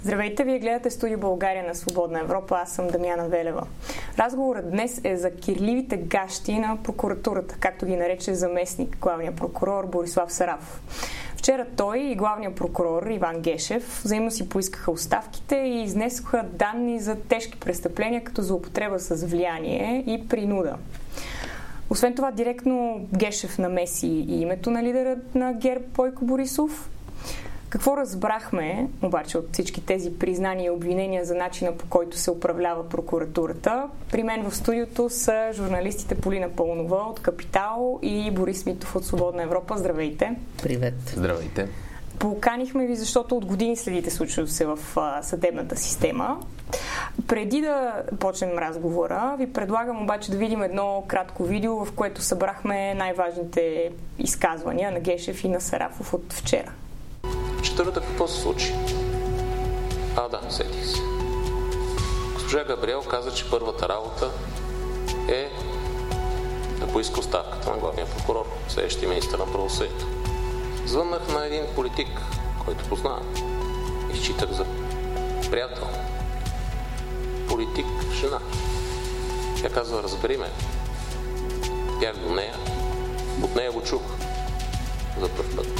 Здравейте, вие гледате Студио България на Свободна Европа, аз съм Дамяна Велева. Разговорът днес е за кирливите гащи на прокуратурата, както ги нарече заместник главния прокурор Борислав Сарафов. Вчера той и главният прокурор Иван Гешев взаимно си поискаха оставките и изнесоха данни за тежки престъпления, като злоупотреба с влияние и принуда. Освен това, директно Гешев намеси и името на лидера на ГЕРБ Бойко Борисов. Какво разбрахме, обаче, от всички тези признания и обвинения за начина, по който се управлява прокуратурата? При мен в студиото са журналистите Полина Пълнова от Капитал и Борис Митов от Свободна Европа. Здравейте! Привет! Здравейте! Поканихме ви, защото от години следите случващото се в съдебната система. Преди да почнем разговора, ви предлагам обаче да видим едно кратко видео, в което събрахме най-важните изказвания на Гешев и на Сарафов от вчера. Четвъртък какво се случи? Сетих се. Госпожа Габриел каза, че първата работа е да поиска оставката на главния прокурор, следващия министър на правосъдието. Звъннах на един политик, който познавам и считах за приятел. Политик, жена. Тя казва, разбери ме. Бях до нея. От нея го чух за пръв път.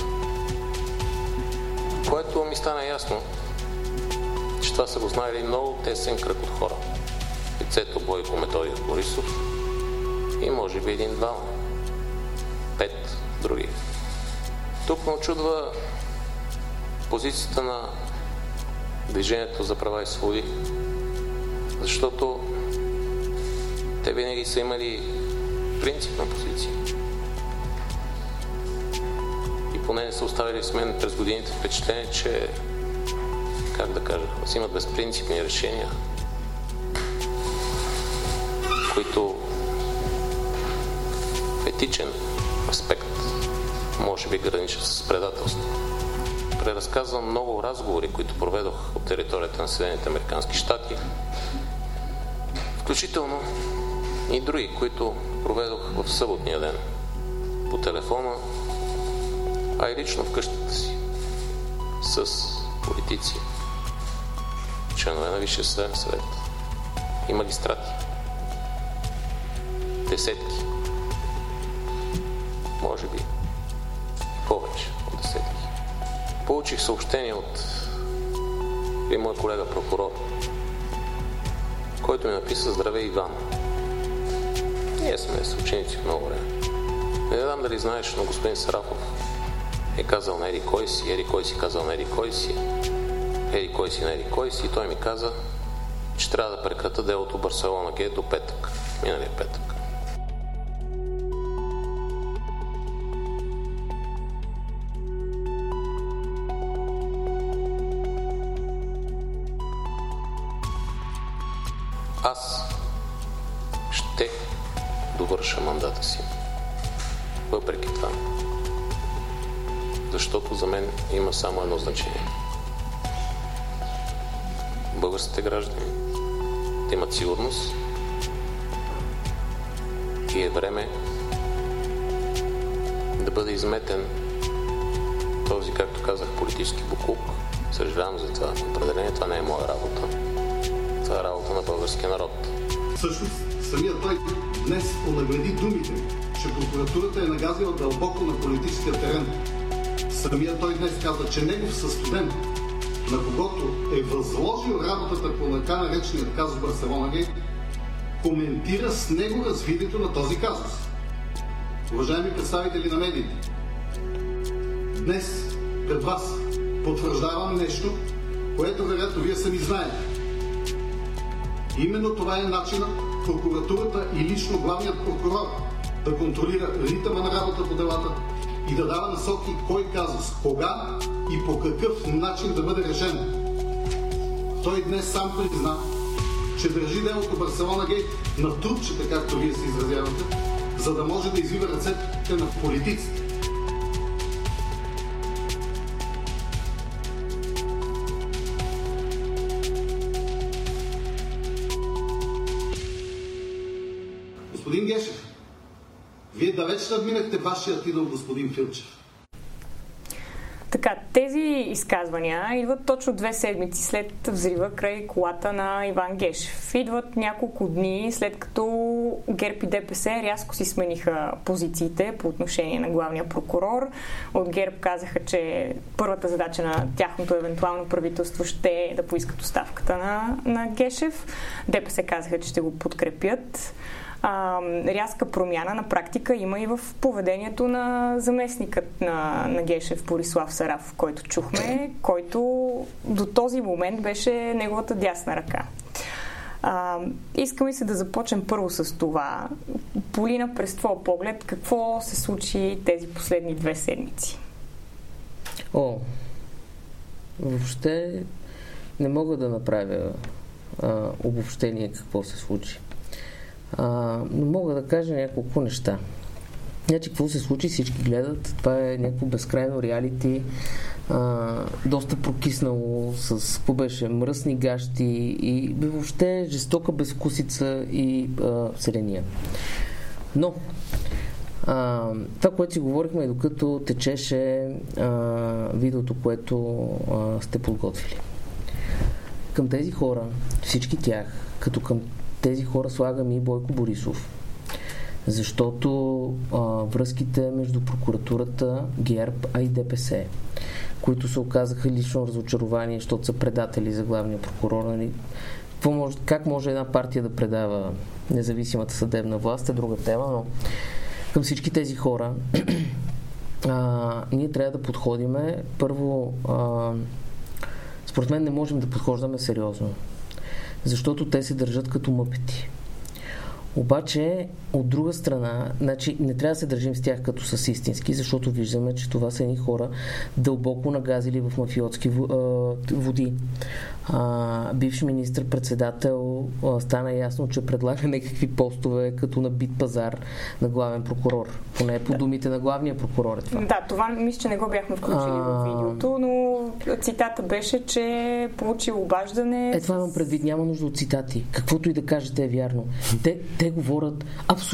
Което ми стана ясно, че това са го знаели много тесен кръг от хора. Лицето Бойко Методий Борисов и може би един-двама. 5 други. Тук ме очудва позицията на Движението за права и свободи, защото те винаги са имали принципна позиция. Поне не са оставили с мен през годините впечатление, че, взимат безпринципни решения, които в етичен аспект може би граничат с предателство. Преразказвам много разговори, които проведох от територията на Съединените американски щати, включително и други, които проведох в съботния ден по телефона, а и лично в къщата си, с политици, членове на Висшия съдебен съвет и магистрати. Десетки. Може би повече от десетки. Получих съобщение от мой колега прокурор, който ми написа: здравей, Иван. Ние сме с ученици в много време. Не знам дали знаеш, но господин Сарафов е казал на еди кой си казал на еди кой си на еди кой си, и той ми каза, че трябва да прекрата делото Барселона Гейт до петък, миналия петък. Аз ще довърша мандата си. Въпреки това. Защото за мен има само едно значение. Българските граждани да имат сигурност и е време да бъде изметен този, както казах, политически боклук. Съжалявам за това. Определение това не е моя работа. Това е работа на българския народ. Всъщност, самият той днес онагради думите, че прокуратурата е нагазила дълбоко на политическия терен. Самият той днес каза, че негов състудент, на когото е възложил работата по така нареченият казус Барселона Гейт, коментира с него развитието на този казус. Уважаеми представители на медиите, днес пред вас потвърждавам нещо, което вероятно вие сами знаете. Именно това е начинът прокуратурата и лично главният прокурор да контролира ритъма на работа по делата и да дава насоки кой казус, кога и по какъв начин да бъде решен. Той днес сам призна, че държи делото Барселона Гейт на трупчета, както вие се изразявате, за да може да извива ръцете на политиците. Господин Гешев, вие далеч надминахте вашият идол господин Филчев. Така, тези тези изказвания идват точно 2 седмици след взрива край колата на Иван Гешев. Идват няколко дни след като ГЕРБ и ДПС рязко си смениха позициите по отношение на главния прокурор. От ГЕРБ казаха, че първата задача на тяхното евентуално правителство ще е да поискат оставката на Гешев. ДПС казаха, че ще го подкрепят. Рязка промяна на практика има и в поведението на заместникът на Гешев Борислав Сарафов, който чухме, който до този момент беше неговата дясна ръка. Искам и се да започнем първо с това. Полина, през твоя поглед, какво се случи тези последни 2 седмици? Въобще не мога да направя обобщение какво се случи. Но мога да кажа няколко неща. Значи, какво се случи, всички гледат. Това е някакво безкрайно реалити, доста прокиснало, с какво беше, мръсни гащи и въобще жестока безвкусица и селения. Но това, което си говорихме, докато течеше видеото, което сте подготвили. Към тези хора, всички тях, като към тези хора слагам и Бойко Борисов. Защото връзките между прокуратурата, ГЕРБ, а и ДПС, които се оказаха лично разочарование, защото са предатели за главния прокурор. Как може една партия да предава независимата съдебна власт е друга тема, но към всички тези хора ние трябва да подходиме. Първо, според мен не можем да подхождаме сериозно, защото те се държат като мъпети. Обаче, от друга страна, значи, не трябва да се държим с тях като с истински, защото виждаме, че това са едни хора дълбоко нагазили в мафиотски води. Бивш министър-председател стана ясно, че предлага някакви постове като на бит пазар на главен прокурор. Поне по думите на главния прокурор е това. Да, това мисля, че не го бяхме включили в видеото, но цитата беше, че получил обаждане. Това имам предвид, няма нужда от цитати. Каквото и да кажете е вярно. Те говорят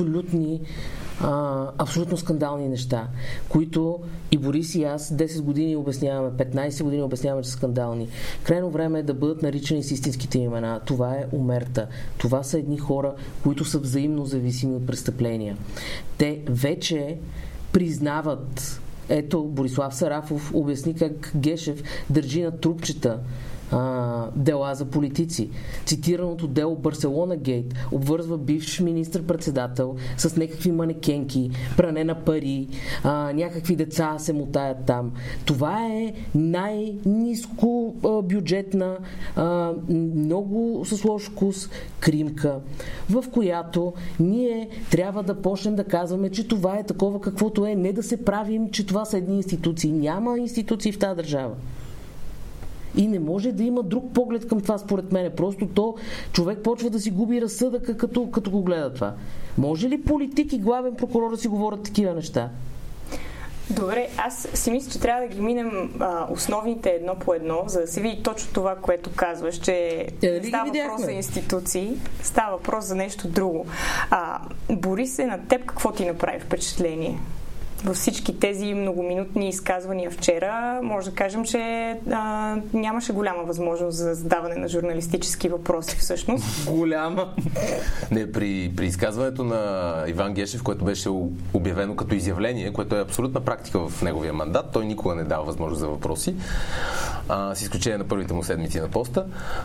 абсолютно скандални неща, които и Борис и аз 10 години обясняваме, 15 години обясняваме, че са скандални. Крайно време е да бъдат наричани с истинските имена. Това е омерта. Това са едни хора, които са взаимно зависими от престъпления. Те вече признават. Ето, Борислав Сарафов обясни как Гешев държи на трупчета дела за политици. Цитираното дело Барселона Гейт обвързва бивш министър-председател с някакви манекенки, пране на пари, някакви деца се мотаят там. Това е най-ниско бюджетна, много с лош вкус кримка, в която ние трябва да почнем да казваме, че това е такова каквото е, не да се правим, че това са едни институции. Няма институции в тази държава. И не може да има друг поглед към това, според мен. Просто човек почва да си губи разсъдъка, като го гледа това. Може ли политик и главен прокурор да си говорят такива неща? Добре, аз си мисля, че трябва да ги минем основните едно по едно, за да се види точно това, което казваш, че става въпрос за институции, става въпрос за нещо друго. Борис, на теб какво ти направи впечатление? Във всички тези многоминутни изказвания вчера, може да кажем, че нямаше голяма възможност за задаване на журналистически въпроси всъщност. Голяма? Не, при изказването на Иван Гешев, което беше обявено като изявление, което е абсолютна практика в неговия мандат, той никога не дава възможност за въпроси, с изключение на първите му седмици на поста.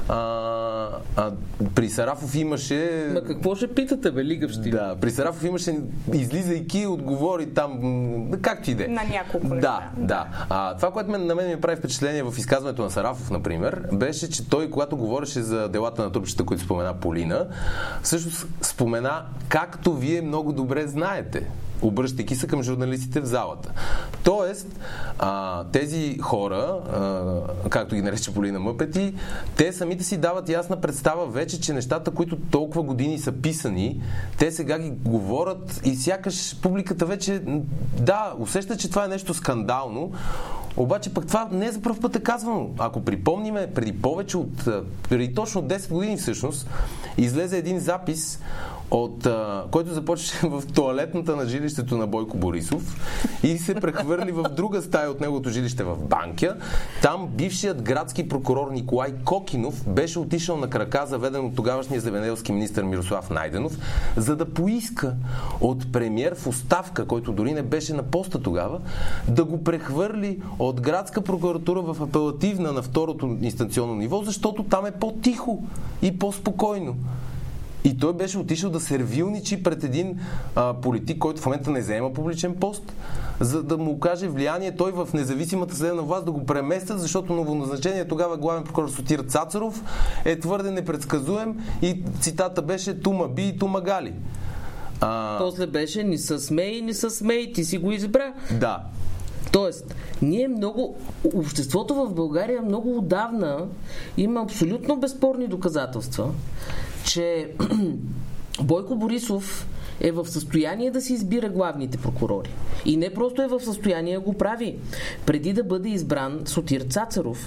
При Сарафов имаше... Ма какво ще питате, бе, лигавщи? Да, при Сарафов имаше, излизайки, отговори там, както и де. На няколко неща. Да. Това, което на мен ми прави впечатление в изказването на Сарафов, например, беше, че той, когато говореше за делата на трупчета, които спомена Полина, всъщност спомена, както вие много добре знаете, обръщайки се към журналистите в залата. Тоест, тези хора, както ги нарече Полина мъпети, те самите си дават ясна представа вече, че нещата, които толкова години са писани, те сега ги говорят и сякаш публиката вече, усеща, че това е нещо скандално, обаче пък това не е за пръв път е казвано. Ако припомниме, преди точно 10 години всъщност, излезе един запис който започваше в тоалетната на жилището на Бойко Борисов и се прехвърли в друга стая от неговото жилище в Банкя. Там бившият градски прокурор Николай Кокинов беше отишъл на крака, заведен от тогавашния земеделски министър Мирослав Найденов, за да поиска от премиер в оставка, който дори не беше на поста тогава, да го прехвърли от градска прокуратура в апелативна на второто инстанционно ниво, защото там е по-тихо и по-спокойно. И той беше отишъл да сервилничи пред един политик, който в момента не заема публичен пост, за да му окаже влияние той в независимата съдебна власт да го преместят, защото новоназначение тогава главен прокурор Сотир Цацаров е твърде непредсказуем и цитата беше "Тума би и тума гали". После беше "Ни са смей, ни са смей, ти си го избра". Да. Тоест, обществото в България много отдавна има абсолютно безспорни доказателства, че Бойко Борисов е в състояние да си избира главните прокурори. И не просто е в състояние да го прави. Преди да бъде избран Сотир Цацаров,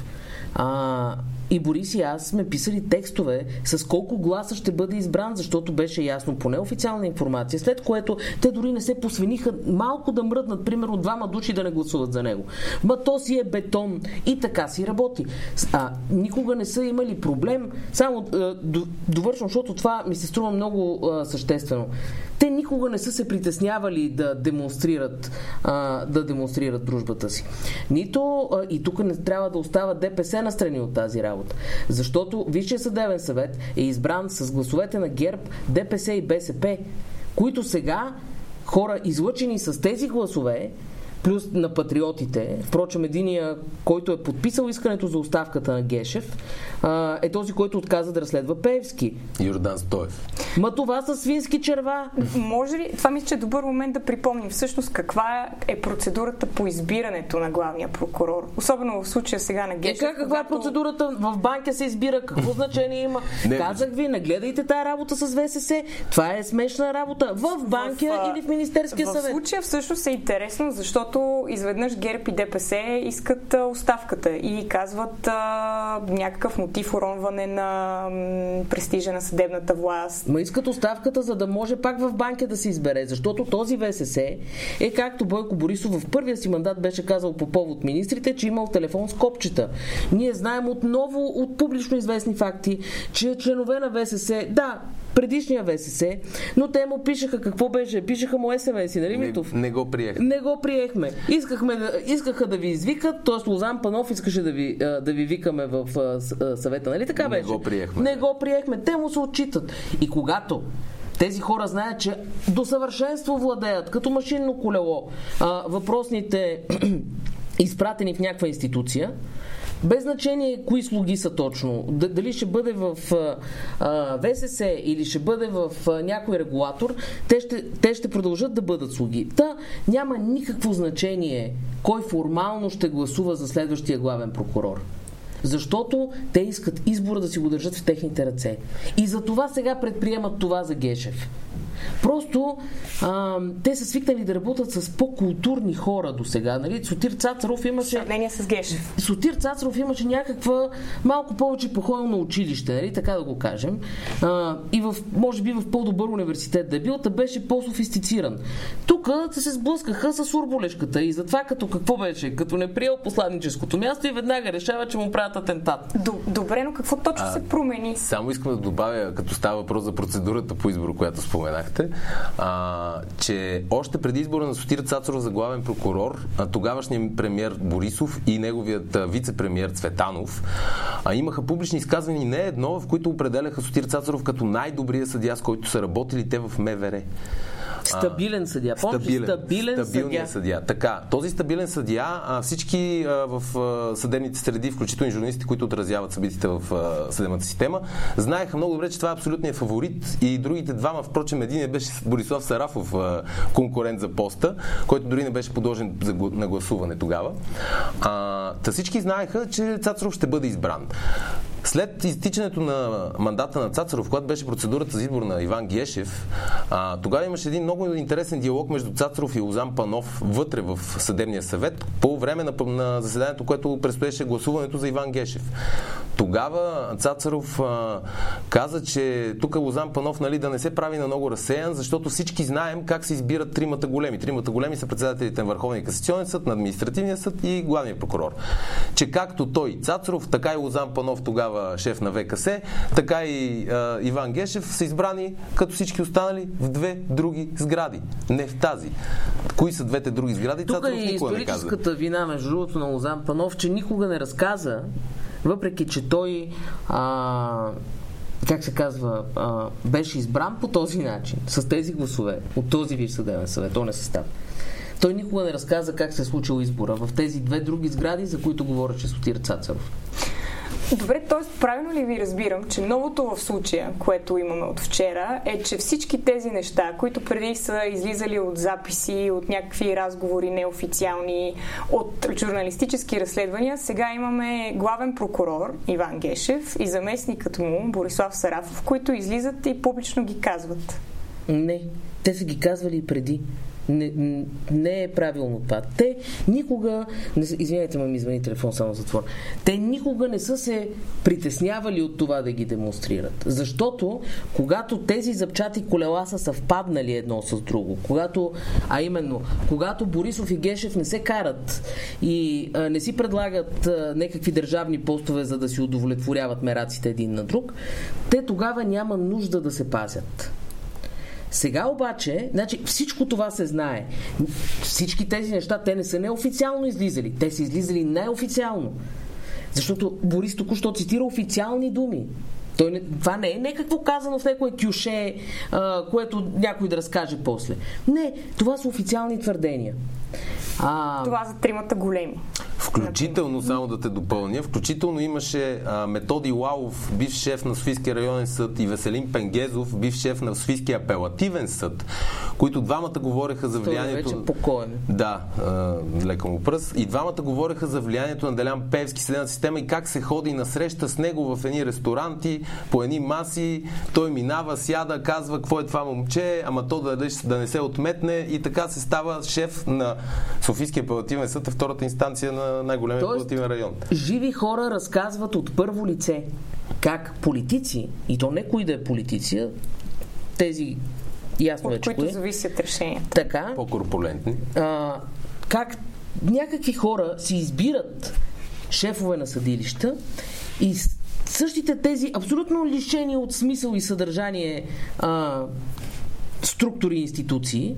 и Борис и аз сме писали текстове с колко гласа ще бъде избран, защото беше ясно по неофициална информация, след което те дори не се посвениха малко да мръднат, примерно 2 души да не гласуват за него. То си е бетон и така си работи. Никога не са имали проблем. Само довършвам, защото това ми се струва много съществено. Те никога не са се притеснявали да демонстрират дружбата си. Нито, и тук не трябва да остава ДПС настрани от тази работа. Защото Висшия съдебен съвет е избран с гласовете на ГЕРБ, ДПС и БСП, които сега хора, излъчени с тези гласове, плюс на патриотите. Впрочем, единия, който е подписал искането за оставката на Гешев, е този, който отказа да разследва Пеевски. Йордан Стоев. Това са свински черва. Може ли? Това мисля, че е добър момент да припомним всъщност каква е процедурата по избирането на главния прокурор. Особено в случая сега на Гешев. Каква е процедурата? В Банкя се избира. Какво значение има? Казах ви, не гледайте тая работа с ВСС. Това е смешна работа. В Банкя или в Министерския съвет. В случая всъщност е интересно, защото изведнъж ГЕРБ и ДПС искат оставката и казват някакъв мотив уронване на престижа на съдебната власт. Искат оставката, за да може пак в Банкя да се избере, защото този ВСС е както Бойко Борисов в първия си мандат беше казал по повод министрите, че имал телефон с копчета. Ние знаем отново от публично известни факти, че членове на ВСС, предишния ВСС, но те му пишеха какво беше? Пишеха му СМС-и, нали, Митов? Не го приехме. Не го приехме. Искаха да ви извикат, т.е. Лозан Панов искаше да ви викаме в съвета, нали така беше? Не го приехме. Не го приехме. Те му се отчитат. И когато тези хора знаят, че до съвършенство владеят, като машинно колело, въпросните изпратени в някаква институция, без значение кои слуги са точно, дали ще бъде в ВСС или ще бъде в някой регулатор, те ще продължат да бъдат слуги. Няма никакво значение кой формално ще гласува за следващия главен прокурор. Защото те искат избора да си го държат в техните ръце. И за това сега предприемат това за Гешев. Просто те са свикнали да работят с по-културни хора до сега. Нали? Сотир Цацаров имаше... Сравнение с Гешев. Сотир Цацаров имаше някаква малко повече походно училище, нали? Така да го кажем. И може би в по-добър университет да е бил, беше по-софистициран. Тук се сблъскаха с урболешката и затова какво беше? Като не приел посланическото място и веднага решава, че му правят атентат. Добре, но какво точно се промени? Само искам да добавя, като става въпрос за процедурата по избор, която споменахте, че още преди избора на Сотир Цацаров за главен прокурор, тогавашният премиер Борисов и неговият вице-премиер Цветанов имаха публични изказвания не едно, в които определяха Сотир Цацаров като най-добрия съдия, с който са работили те в МВР. Стабилен съдия. Стабилният съдия. Така, този стабилен съдия, всички в съдебните среди, включително и журналистите, които отразяват събитията в съдебната система, знаеха много добре, че това е абсолютният фаворит и другите двама, впрочем, един беше Борислав Сарафов, конкурент за поста, който дори не беше подложен на гласуване тогава. Всички знаеха, че Цацаров ще бъде избран. След изтичането на мандата на Цацаров, когато беше процедурата за избор на Иван Гешев, тогава имаше един много интересен диалог между Цацаров и Лозан Панов вътре в съдебния съвет по време на заседанието, което предстоеше гласуването за Иван Гешев. Тогава Цацаров каза, че тук Лозан Панов, нали, да не се прави на много разсеян, защото всички знаем как се избират тримата големи. Тримата големи са председателите на Върховния касационен съд, на Административния съд и главния прокурор. Че както той Цацаров, така и Лозан Панов, тогава шеф на ВКС, така и Иван Гешев са избрани като всички останали в две други сгради. Не в тази. Кои са двете други сгради? Тук Цацаров е никога не каза. историческата вина, между другото, на Лозан Панов, че никога не разказа, въпреки че той как се казва, беше избран по този начин, с тези гласове, от този Висш съдебен съвет, он е състав. Той никога не разказа как се е случил избора в тези две други сгради, за които говореше Сотир Цацаров. Добре, т.е. правилно ли ви разбирам, че новото в случая, което имаме от вчера, е, че всички тези неща, които преди са излизали от записи, от някакви разговори неофициални, от журналистически разследвания, сега имаме главен прокурор Иван Гешев и заместникът му Борислав Сарафов, които излизат и публично ги казват? Не, те са ги казвали и преди. Не е правилно това. Те никога, извинете, ми извини, телефон само затвор. Те никога не са се притеснявали от това да ги демонстрират. Защото когато тези запчати колела са съвпаднали едно с друго, когато Борисов и Гешев не се карат и не си предлагат някакви държавни постове, за да си удовлетворяват мераците един на друг, те тогава няма нужда да се пазят. Сега обаче, значи всичко това се знае. Всички тези неща, те не са неофициално излизали. Те са излизали неофициално. Защото Борис току-що цитира официални думи. Това не е някакво казано в някое кюше, което някой да разкаже после. Не, това са официални твърдения. Това за тримата големи. Включително, само да те допълня, включително имаше Методи Лалов, бивш шеф на Софийския районен съд, и Веселин Пенгезов, бивш шеф на Софийския апелативен съд, които двамата говореха за влиянието... Той вече покоен. Да, лека му пръст. И двамата говореха за влиянието на Делян Пеевски в съдебната система и как се ходи на среща с него в едни ресторанти, по едни маси, той минава, сяда, казва какво е това момче, ама то да не се отметне, и така се става шеф на Софийския апелативен съд, втората инстанция на най-големия апелативен район. Живи хора разказват от първо лице как политици, и то не кои да е политиция, тези ясно вече от които зависят решенията. Така, по-корпулентни. Как някакви хора си избират шефове на съдилища и същите тези абсолютно лишени от смисъл и съдържание структури и институции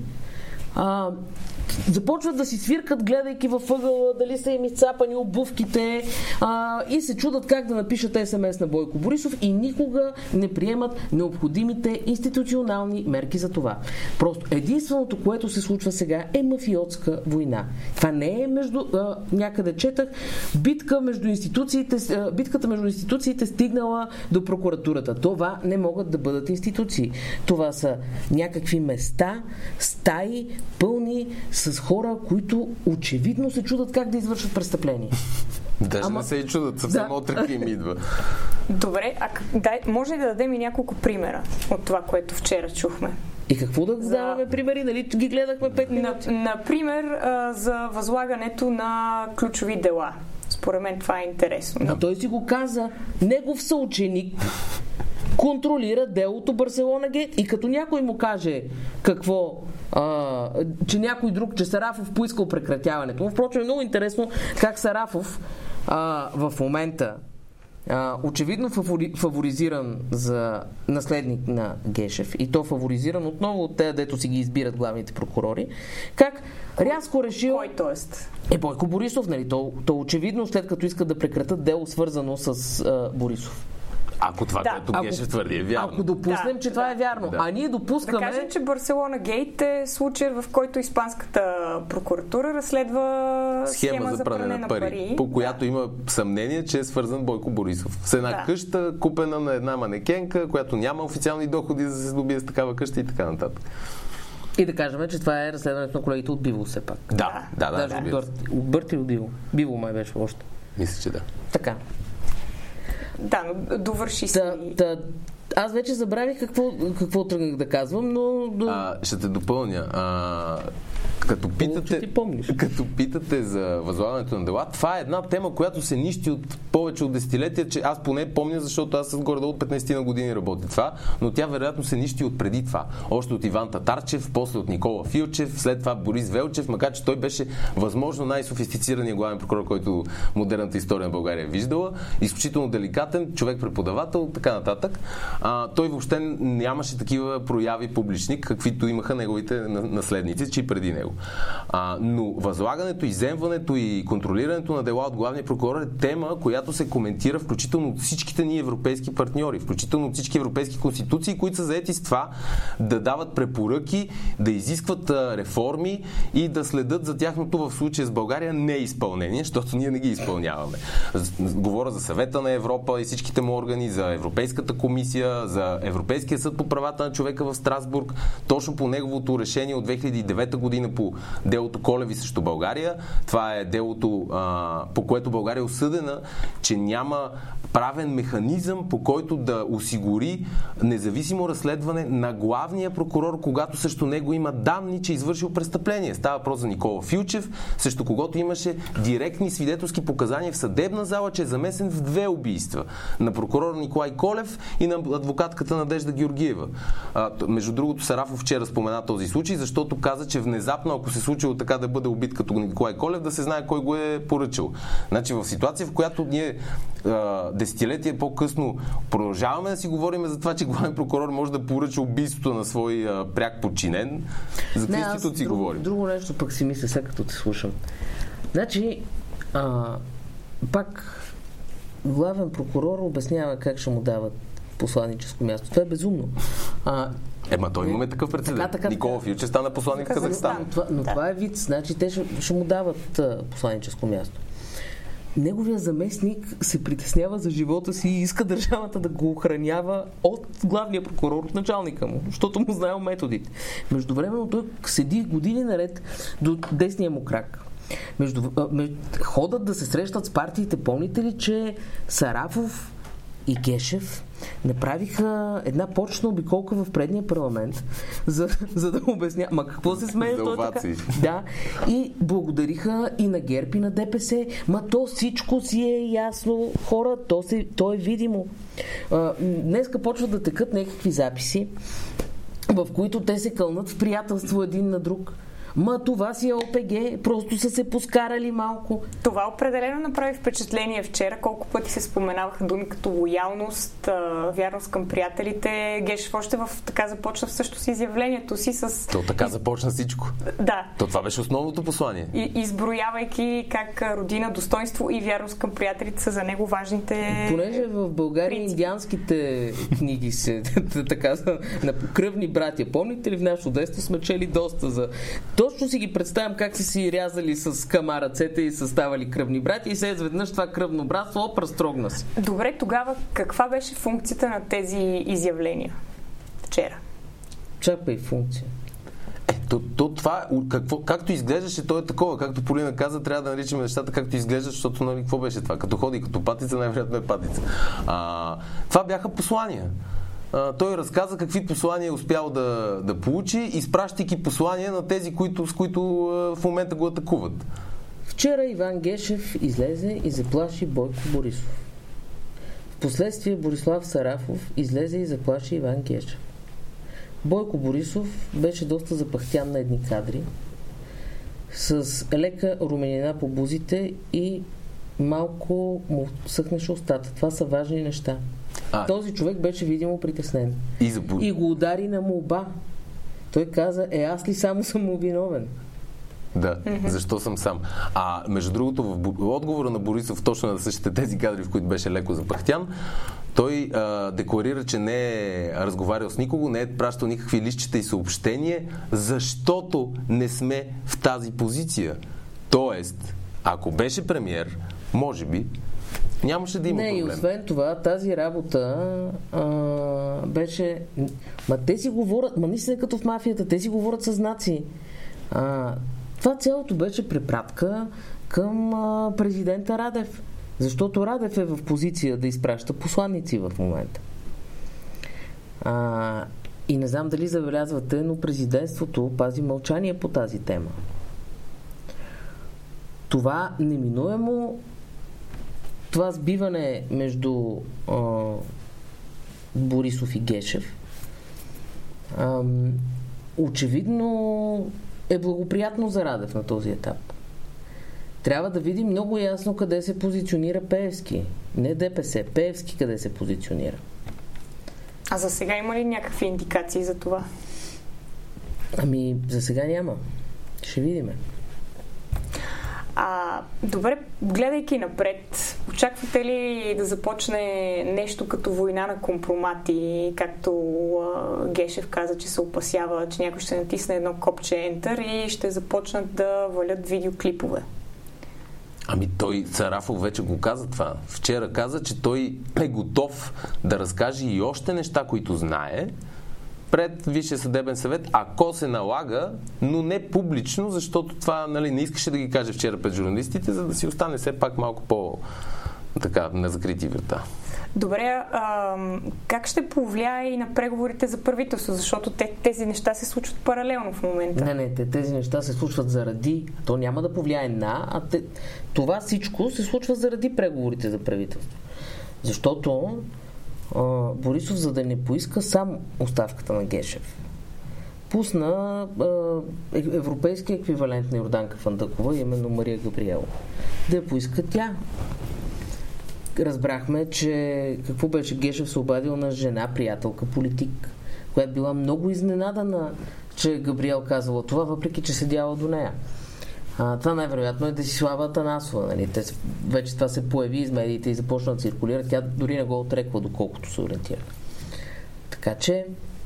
започват да си свиркат, гледайки във ъгъла дали са им изцапани обувките, и се чудат как да напишат СМС на Бойко Борисов и никога не приемат необходимите институционални мерки за това. Просто единственото, което се случва сега, е мафиотска война. Това не е някъде четах, битката между институциите стигнала до прокуратурата. Това не могат да бъдат институции. Това са някакви места, стаи, пълни с хора, които очевидно се чудат как да извършат престъпление. Даже не се и чудат, съвсем отръки им идва. Добре, може ли да дадем и няколко примера от това, което вчера чухме? И какво да даваме примери? Нали ги гледахме 5 минути? Например, за възлагането на ключови дела. Според мен това е интересно. А той си го каза. Негов съученик контролира делото Барселона Гейт. И като някой му каже че някой друг, че Сарафов поискал прекратяването. Впрочем, е много интересно как Сарафов в момента очевидно фаворизиран за наследник на Гешев, и то фаворизиран отново от тези, дето си ги избират главните прокурори, как рязко решил... Кой тоест? Бойко Борисов, нали? То очевидно, след като искат да прекратят дело, свързано с Борисов. Ако това, което Гешев твърди, е вярно. Ако допуснем, че това е вярно. А ние допускаме... Да кажем, че Барселона Гейт е случай, в който испанската прокуратура разследва схема за пране на пари, по която има съмнение, че е свързан Бойко Борисов. С една къща, купена на една манекенка, която няма официални доходи, за да се здобие с такава къща и така нататък. И да кажем, че това е разследването на колегите от Биво все пак. Да. От Бърт или от Биво? Биво май беше още. Мисля, че да. Така. Да, но довърши си. Аз вече забравих какво тръгнах да казвам, но... Ще те допълня. Като питате за възлагането на дела, това е една тема, която се нищи от повече от десетилетия, че аз поне помня, защото аз с горе-долу от 15 на години работя това, но тя вероятно се нищи от преди това. Още от Иван Татарчев, после от Никола Филчев, след това Борис Велчев, макар че той беше възможно най-софистицираният главен прокурор, който модерната история на България е виждала. Изключително деликатен, човек-преподавател, така нататък. Той въобще нямаше такива прояви публични, каквито имаха неговите наследници, че и преди него. Но възлагането, изземването и контролирането на дела от главния прокурор е тема, която се коментира включително от всичките ни европейски партньори, включително от всички европейски конституции, които са заети с това да дават препоръки, да изискват реформи и да следят за тяхното в случая с България неизпълнение, защото ние не ги изпълняваме. Говоря за Съвета на Европа и всичките му органи, за Европейската комисия, за Европейския съд по правата на човека в Страсбург, точно по неговото решение от 2009 година по делото Колеви срещу България. Това е делото, по което България е осъдена, че няма правен механизъм, по който да осигури независимо разследване на главния прокурор, когато срещу него има данни, че е извършил престъпление. Става въпрос за Никола Филчев, срещу когото имаше директни свидетелски показания в съдебна зала, че е замесен в 2 убийства. На прокурор Николай Колев и на адвокатката Надежда Георгиева. Между другото, Сарафов вчера спомена този случай, защото каза, че внезапно, ако се случило така да бъде убит като Николай Колев, да се знае кой го е поръчал. Значи в ситуация, в която ние десетилетия по-късно продължаваме да си говорим за това, че главен прокурор може да поръча убийството на свой пряк подчинен. За какви институции говорим? Друго нещо пък си мисля, сега като те слушам. Значи, пак главен прокурор обяснява как ще му дават посланическо място. Това е безумно. Той имаме такъв прецедент. Никола Филчев стана посланник в Казахстан. Но това е вид. Значи те ще му дават посланическо място. Неговия заместник се притеснява за живота си и иска държавата да го охранява от главния прокурор, от началника му, защото му знаел методите. Междувременно той седи години наред до десния му крак. Ходят да се срещат с партиите. Помните ли, че Сарафов и Гешев направиха една почна обиколка в предния парламент, за да обясня. Ма какво се смее той така? Да. И благодариха и на ГЕРБ, и на ДПС. Ма то всичко си е ясно. Хора, то е видимо. Днеска почват да текат някакви записи, в които те се кълнат в приятелство един на друг. Ма това си е ОПГ, просто са се поскарали малко. Това определено направи впечатление вчера. Колко пъти се споменаваха думи като лоялност, вярност към приятелите. Гешев още така започна всъщност изявлението си с... То така започна всичко. Да. То това беше основното послание. Изброявайки как родина, достоинство и вярност към приятелите са за него важните... Понеже в България индианските книги се така на кръвни братя. Помните ли, в нашето детство сме чели доста за... Точно си ги представям как са си рязали с кама ръцете и са ставали кръвни брати и се изведнъж това кръвно братство разтрогна се. Добре, тогава каква беше функцията на тези изявления вчера? Чакай функция. Това, както изглеждаше, то е такова. Както Полина каза, трябва да наричаме нещата както изглеждат, защото какво беше това? Като ходи като патица, най-вероятно е патица. Това бяха послания. Той разказа какви послания е успял да получи, изпращайки послания на тези, с които в момента го атакуват. Вчера Иван Гешев излезе и заплаши Бойко Борисов. Впоследствие Борислав Сарафов излезе и заплаши Иван Гешев. Бойко Борисов беше доста запахтян на едни кадри, с лека руменина по бузите и малко му съхнеше устата. Това са важни неща. Този човек беше видимо притеснен. И го удари на молба. Той каза, аз ли само съм виновен? Да, защо съм сам? Между другото, в отговора на Борисов, точно на същите тези кадри, в които беше леко запахтян, той декларира, че не е разговарял с никого, не е пращал никакви листчета и съобщения, защото не сме в тази позиция. Тоест, ако беше премиер, може би нямаше да има проблем. И освен това, тази работа беше... те си говорят, наистина като в мафията, те си говорят с знаци. Това цялото беше препратка към президента Радев. Защото Радев е в позиция да изпраща посланици в момента. И не знам дали забелязвате, но президентството пази мълчание по тази тема. Това неминуемо, това сбиване между Борисов и Гешев очевидно е благоприятно за Радев на този етап. Трябва да видим много ясно къде се позиционира Пеевски. Не ДПС, Пеевски къде се позиционира. А за сега има ли някакви индикации за това? За сега няма. Ще видиме. Добре, гледайки напред, очаквате ли да започне нещо като война на компромати, както Гешев каза, че се опасява, че някой ще натисне едно копче Enter и ще започнат да валят видеоклипове? Той, Сарафов, вече го каза това. Вчера каза, че той е готов да разкаже и още неща, които знае, пред Висшия съдебен съвет, ако се налага, но не публично, защото това не искаше да ги каже вчера пред журналистите, за да си остане все пак малко по-така на закрити врата. Добре, как ще повлияе и на преговорите за правителство? Защото тези неща се случват паралелно в момента. Не, тези неща се случват заради, то няма да повлияе това всичко се случва заради преговорите за правителство. Защото Борисов, за да не поиска сам оставката на Гешев, пусна европейски еквивалент на Йорданка Фандъкова, именно Мария Габриел, да я поиска тя. Разбрахме, че какво беше, Гешев се обадил на жена, приятелка, политик, която била много изненадана, че Габриел казала това, въпреки че седяла до нея. Това най-вероятно е Десислава Атанасова. Нали? Вече това се появи из медиите и започна да циркулира. Тя дори не го отреква, доколкото се ориентира. Така че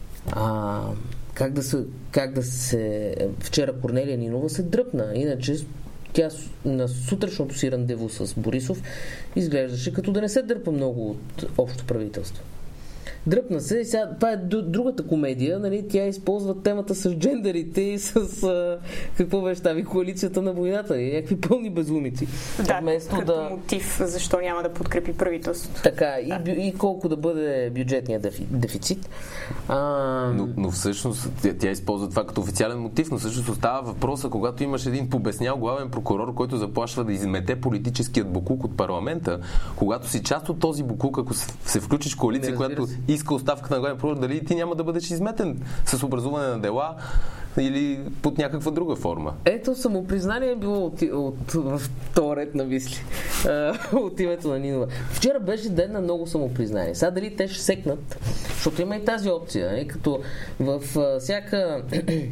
как да се... Вчера Корнелия Нинова се дръпна. Иначе тя на сутрешното си рандеву с Борисов изглеждаше като да не се дърпа много от общо правителство. Дръпна се и сега, това е другата комедия, нали? Тя използва темата с джендерите и с какво беше тази коалицията на войната и някакви пълни безумици. Да, като мотив защо няма да подкрепи правителството. Така, и колко да бъде бюджетният дефицит. Но всъщност тя използва това като официален мотив, но всъщност остава въпроса, когато имаш един побеснял главен прокурор, който заплашва да измете политическият буклук от парламента, когато си част от този буклук, ако се включиш в коалиция, която иска оставката на главен прокурор, дали ти няма да бъдеш изметен с образуване на дела или под някаква друга форма. Ето, самопризнание е било в този ред на мисли от името на Нинова. Вчера беше ден на много самопризнание. Сега дали те ще секнат, защото има и тази опция, не? Като в всяка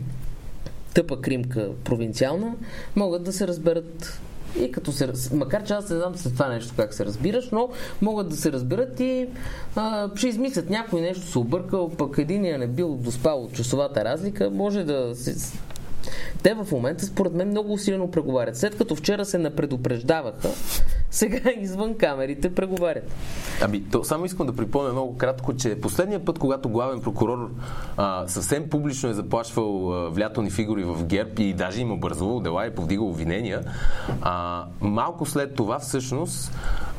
тъпа кримка провинциална могат да се разберат и като макар че аз не знам след това нещо как се разбираш, но могат да се разберат и ще измислят някой нещо се объркал, пък единия не бил доспал от часовата разлика, може да се... Те в момента според мен много усилено преговарят. След като вчера се напредупреждаваха, сега извън камерите преговарят. Само искам да припомня много кратко, че последния път, когато главен прокурор съвсем публично е заплашвал влиятелни фигури в ГЕРБ и даже им образувал дела и повдигал обвинения, малко след това всъщност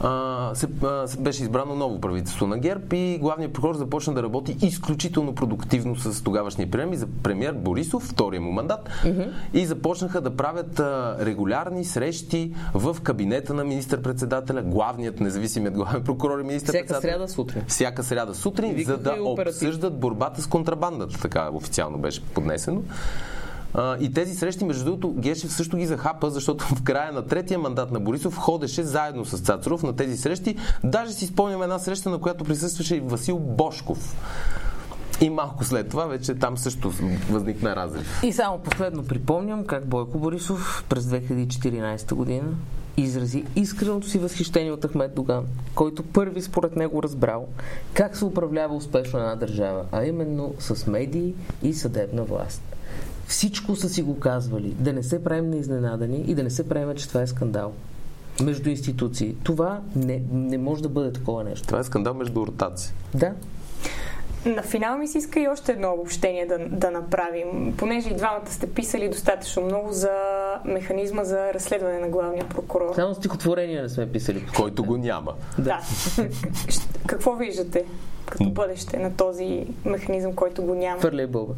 беше избрано ново правителство на ГЕРБ и главният прокурор започна да работи изключително продуктивно с тогавашния премиер Борисов, втория му мандат, и започнаха да правят регулярни срещи в кабинета на министър-председателя, главният независимият главен прокурор и министър-председател. Всяка сряда сутрин, за да обсъждат борбата с контрабандата, така официално беше поднесено. И тези срещи, между другото, Гешев също ги захапа, защото в края на третия мандат на Борисов ходеше заедно с Цацаров на тези срещи. Даже си спомням една среща, на която присъстваше и Васил Божков. И малко след това вече там също възникна разрив. И само последно припомням как Бойко Борисов през 2014 година изрази искреното си възхищение от Ахмед Доган, който първи според него разбрал как се управлява успешно една държава, а именно с медии и съдебна власт. Всичко са си го казвали, да не се правим неизненадани и да не се правим, че това е скандал между институции. Това не може да бъде такова нещо. Това е скандал между ортаци. Да. На финал ми се иска и още едно обобщение да направим, понеже и двамата сте писали достатъчно много за механизма за разследване на главния прокурор. Само стихотворение не сме писали. Който го няма. Да. Какво виждате като бъдеще на този механизъм, който го няма? Фърляй Бога.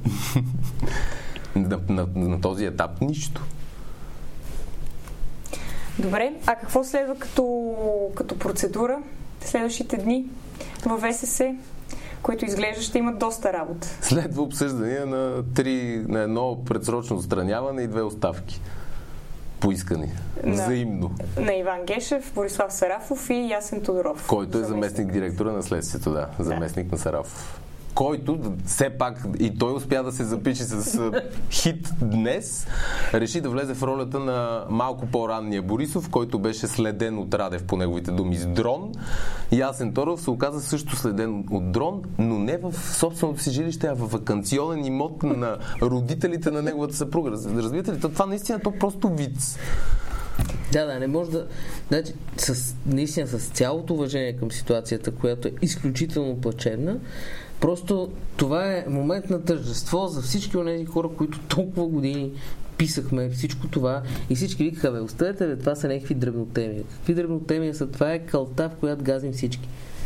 На този етап нищо. Добре, а какво следва като процедура следващите дни в ВСС, които изглежда ще имат доста работа? Следва обсъждане на едно предсрочно отстраняване и 2 оставки. Поискани. Взаимно. На Иван Гешев, Борислав Сарафов и Ясен Тодоров. Който е заместник директора на следствието, да. Заместник на Сарафов. Който все пак и той успя да се запише с хит днес, реши да влезе в ролята на малко по-ранния Борисов, който беше следен от Радев, по неговите думи, с дрон. Ясен Тодоров се оказа също следен от дрон, но не в собственото си жилище, а в ваканционен имот на родителите на неговата съпруга. Разбирате ли? Това наистина то просто виц. Да, не може да... Значи, наистина с цялото уважение към ситуацията, която е изключително плачевна, просто това е момент на тържество за всички от тези хора, които толкова години писахме всичко това и всички викаха, оставете, това са някакви дребнотемия. Какви дребнотемия са? Това е калта, в която газим всички.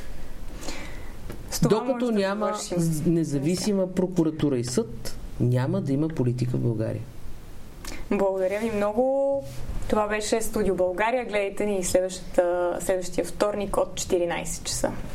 Докато няма независима прокуратура и съд, няма да има политика в България. Благодаря ви много. Това беше Студио България. Гледайте ни следващия вторник от 14 часа.